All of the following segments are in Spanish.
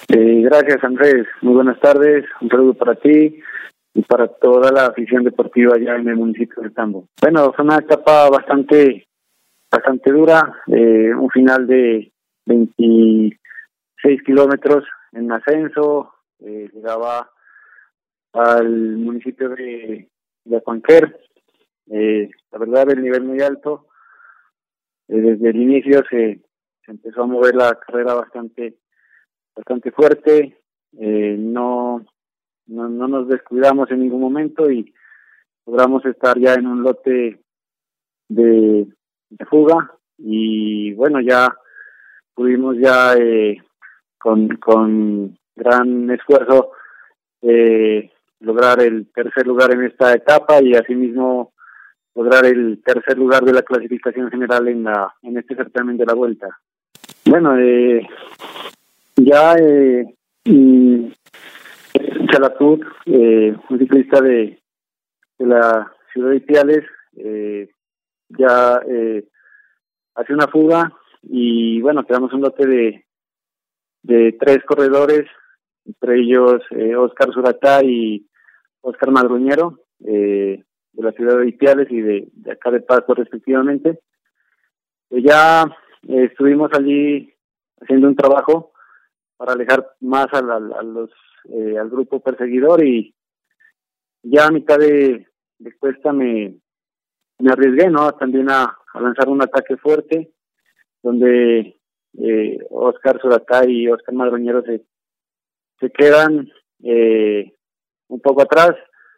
Gracias, Andrés. Muy buenas tardes. Un saludo para ti y para toda la afición deportiva allá en el municipio de Tambo. Bueno, fue una etapa bastante dura, un final de 26 kilómetros en ascenso, llegaba al municipio de Acuanquer. La verdad, el nivel muy alto. Desde el inicio se empezó a mover la carrera bastante fuerte. No nos descuidamos en ningún momento y logramos estar ya en un lote de fuga, y bueno, ya pudimos ya con gran esfuerzo lograr el tercer lugar en esta etapa y asimismo lograr el tercer lugar de la clasificación general en este certamen de la Vuelta. Bueno, ya Chalatud, un ciclista de la ciudad de Ipiales, ya hace una fuga y bueno, quedamos un lote de 3 corredores, entre ellos Óscar Suratá y Óscar Madroñero, de la ciudad de Ipiales y de acá de Pasto respectivamente. Ya estuvimos allí haciendo un trabajo para alejar más al grupo perseguidor, y ya a mitad de cuesta me arriesgué, ¿no? También a lanzar un ataque fuerte, donde Óscar Suratá y Óscar Madroñero se quedan un poco atrás.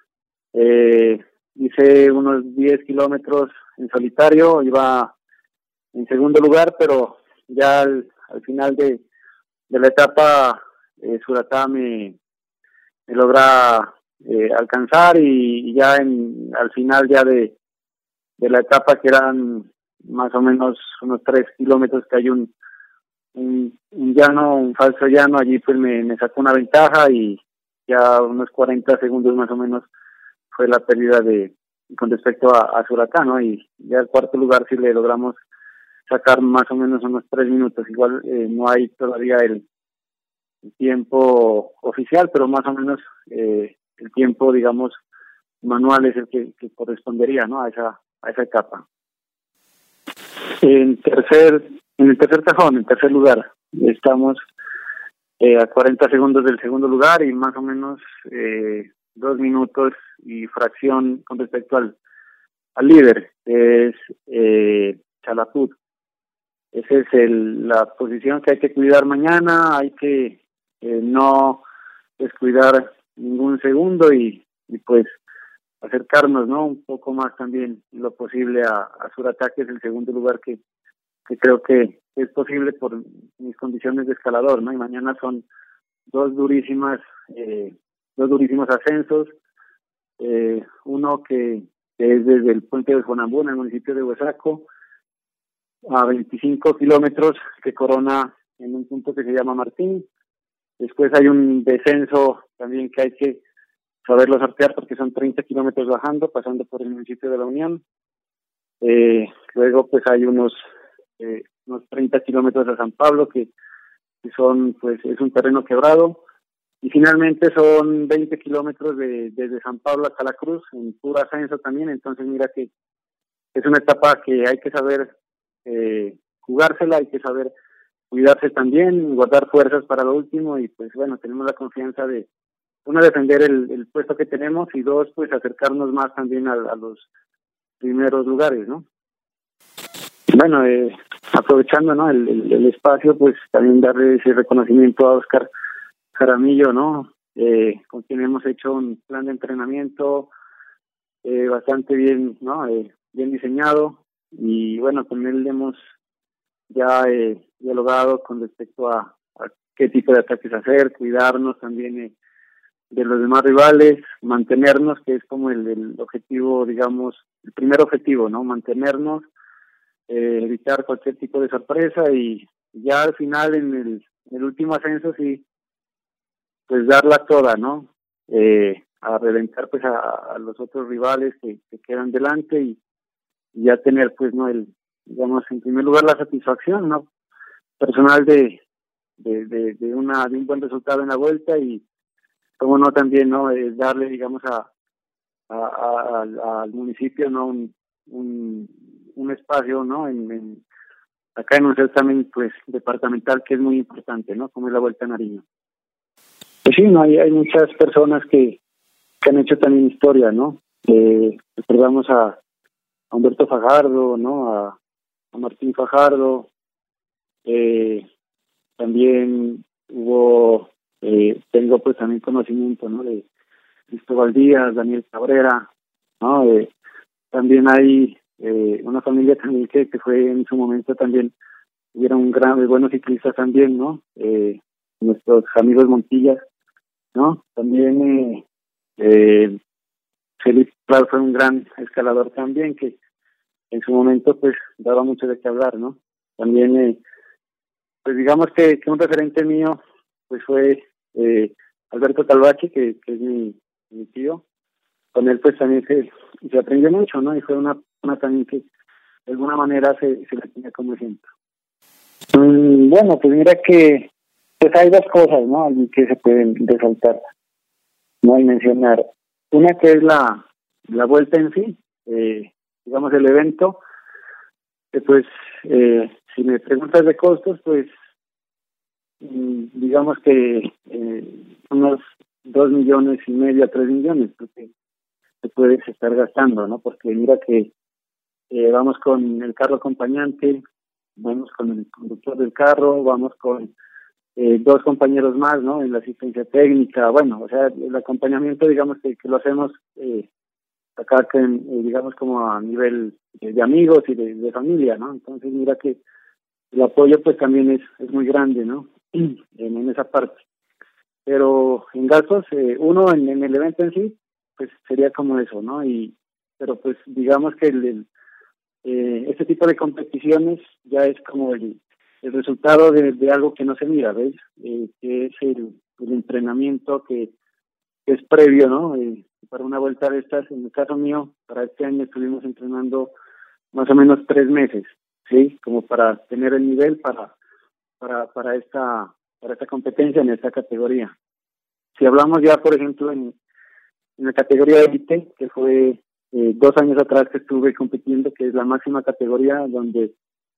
Hice unos 10 kilómetros en solitario, iba en segundo lugar, pero ya al final de la etapa Suratá me logra alcanzar, y ya al final ya de la etapa, que eran más o menos unos 3 kilómetros, que hay un llano, un falso llano, allí pues me sacó una ventaja, y ya unos 40 segundos más o menos fue la pérdida con respecto a Suratá, ¿no? Y ya al cuarto lugar sí le logramos sacar más o menos unos 3 minutos. Igual no hay todavía el tiempo oficial, pero más o menos el tiempo, digamos, manual es el que correspondería, ¿no? a esa etapa. En el tercer tajón, en tercer lugar, estamos a 40 segundos del segundo lugar y más o menos 2 minutos y fracción con respecto al líder, que es Chalatud. Esa es la posición que hay que cuidar mañana. Hay que no descuidar ningún segundo y pues acercarnos, ¿no? Un poco más también lo posible a Suratá, que es el segundo lugar que creo que es posible por mis condiciones de escalador, ¿no? Y mañana son dos durísimos ascensos, uno que es desde el puente de Jonambú, en el municipio de Huesaco, a 25 kilómetros, que corona en un punto que se llama Martín. Después hay un descenso también que hay que saberlo sortear, porque son 30 kilómetros bajando, pasando por el municipio de La Unión. Luego pues hay unos 30 kilómetros a San Pablo, que son, pues es un terreno quebrado. Y finalmente son 20 kilómetros desde San Pablo hasta La Cruz, en puro ascenso también. Entonces mira que es una etapa que hay que saber jugársela, hay que saber cuidarse también, guardar fuerzas para lo último, y pues bueno, tenemos la confianza de, uno, defender el puesto que tenemos, y dos, pues acercarnos más también a los primeros lugares, ¿no? Bueno, aprovechando, ¿no?, el espacio, pues también darle ese reconocimiento a Óscar Jaramillo, ¿no?, con quien hemos hecho un plan de entrenamiento bastante bien, ¿no?, bien diseñado, y bueno, con él hemos ya dialogado con respecto a qué tipo de ataques hacer, cuidarnos también de los demás rivales, mantenernos, que es como el objetivo, digamos, el primer objetivo, ¿no?, mantenernos, evitar cualquier tipo de sorpresa, y ya al final en el último ascenso sí, pues darla toda, ¿no?, a reventar pues a los otros rivales que quedan delante, y ya tener pues, ¿no?, digamos, en primer lugar la satisfacción, ¿no?, personal de de un buen resultado en la vuelta y cómo no también, ¿no? Darle, digamos, al municipio, ¿no? Un espacio, ¿no? Acá en un certamen, pues, departamental que es muy importante, ¿no? Como es la Vuelta a Nariño. Pues sí, no, hay muchas personas que han hecho también historia, ¿no? Recordamos a Humberto Fajardo, ¿no? A Martín Fajardo, también tengo pues también conocimiento, ¿no? De Cristóbal Díaz, Daniel Cabrera, ¿no? También hay una familia también que fue en su momento también, hubieron buenos ciclistas también, ¿no? Nuestros amigos Montillas, ¿no? También Felipe Claro fue un gran escalador también que en su momento pues daba mucho de qué hablar, ¿no? También pues digamos que un referente mío pues fue Alberto Calvache, que es mi tío. Con él pues también se aprendió mucho, ¿no? Y fue una también que de alguna manera se la tenía como ejemplo. Bueno, pues mira que pues hay dos cosas, ¿no? Que se pueden resaltar, ¿no? Y mencionar. Una que es la vuelta en sí, digamos el evento, que pues si me preguntas de costos, pues digamos que unos 2,5 a 3 millones, porque te puedes estar gastando, ¿no? Porque mira que vamos con el carro acompañante, vamos con el conductor del carro, vamos con 2 compañeros más, ¿no? En la asistencia técnica, bueno, o sea, el acompañamiento, digamos que lo hacemos acá, digamos, como a nivel de amigos y de familia, ¿no? Entonces, mira que el apoyo, pues, también es muy grande, ¿no? En esa parte. Pero en gastos, uno en el evento en sí, pues, sería como eso, ¿no? Pero, pues, digamos que este tipo de competiciones ya es como el resultado de algo que no se mira, ¿ves? Que es el entrenamiento que es previo, ¿no? Para una vuelta de estas, en el caso mío, para este año estuvimos entrenando más o menos 3 meses, ¿sí? Como para tener el nivel para esta competencia en esta categoría. Si hablamos ya, por ejemplo, en la categoría élite, que fue 2 años atrás que estuve compitiendo, que es la máxima categoría, donde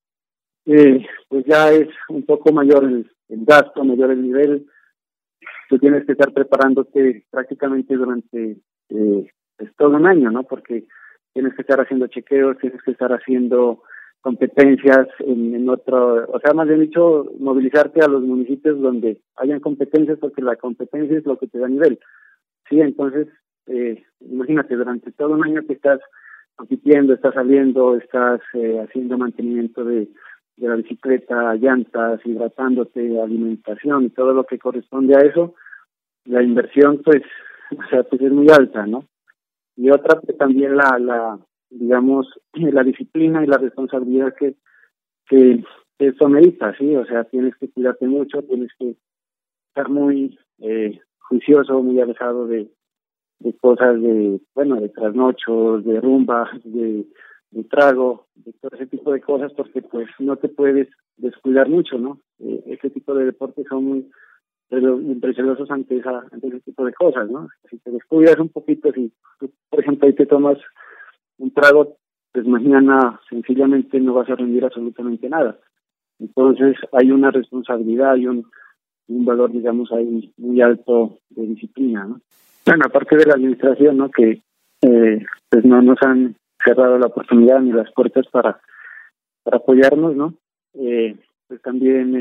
pues ya es un poco mayor el gasto, mayor el nivel. Tú tienes que estar preparándote prácticamente durante pues todo un año, ¿no? Porque tienes que estar haciendo chequeos, tienes que estar haciendo competencias en otro, o sea, más bien dicho, movilizarte a los municipios donde hayan competencias, porque la competencia es lo que te da nivel. Sí, entonces, imagínate, durante todo un año que estás compitiendo, estás saliendo, estás haciendo mantenimiento de la bicicleta, llantas, hidratándote, alimentación y todo lo que corresponde a eso, la inversión, pues, o sea, pues es muy alta, ¿no? Y otra, pues también digamos, la disciplina y la responsabilidad que eso medita, ¿sí? O sea, tienes que cuidarte mucho, tienes que estar muy juicioso, muy alejado de cosas de trasnochos, de rumbas, de trago, de todo ese tipo de cosas, porque pues no te puedes descuidar mucho, ¿no? Este tipo de deportes son muy preciosos ante ese tipo de cosas, ¿no? Si te descuidas un poquito, si tú, por ejemplo, ahí te tomas un trago, pues mañana sencillamente no vas a rendir absolutamente nada. Entonces hay una responsabilidad y un valor, digamos, ahí muy alto de disciplina, ¿no? Bueno, aparte de la administración, ¿no? Que pues no nos han cerrado la oportunidad ni las puertas para apoyarnos, ¿no? Pues también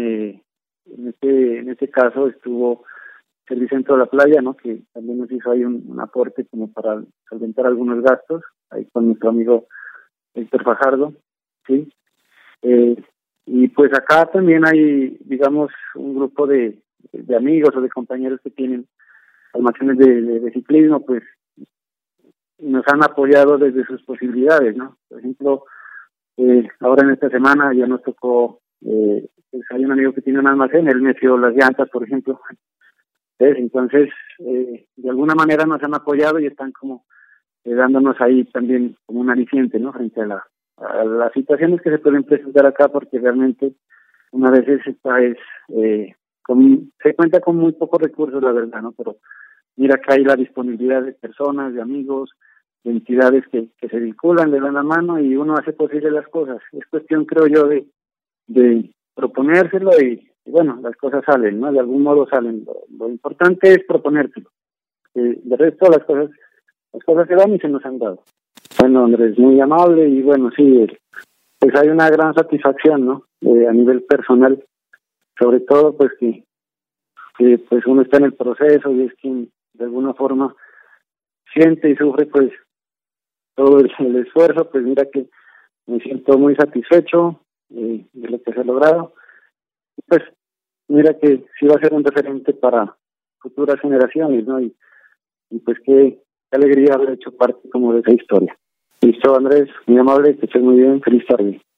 en este caso estuvo Servicentro de la Playa, ¿no? Que también nos hizo ahí un aporte como para solventar algunos gastos, ahí con nuestro amigo Héctor Fajardo, ¿sí? Y pues acá también hay, digamos, un grupo de amigos o de compañeros que tienen almacenes de ciclismo, pues nos han apoyado desde sus posibilidades, ¿no? Por ejemplo, ahora en esta semana ya nos tocó, pues hay un amigo que tiene un almacén, él me dio las llantas, por ejemplo. Entonces, de alguna manera nos han apoyado y están como dándonos ahí también como un aliciente, ¿no? Frente a las situaciones que se pueden presentar acá, porque realmente una vez esta es se cuenta con muy pocos recursos, la verdad, ¿no? Pero mira que hay la disponibilidad de personas, de amigos, de entidades que se vinculan, le dan la mano y uno hace posible las cosas. Es cuestión, creo yo, de proponérselo y bueno, las cosas salen, ¿no? De algún modo salen. Lo importante es proponértelo. De resto, las cosas se dan y se nos han dado. Bueno, Andrés, muy amable y bueno, sí, pues hay una gran satisfacción, ¿no? A nivel personal, sobre todo, pues que pues uno está en el proceso y es quien de alguna forma siente y sufre pues todo el esfuerzo. Pues mira que me siento muy satisfecho de lo que se ha logrado. Pues mira que sí va a ser un referente para futuras generaciones, ¿no? Y pues qué alegría haber hecho parte como de esa historia. Listo, Andrés, muy amable, que estés muy bien, feliz tarde.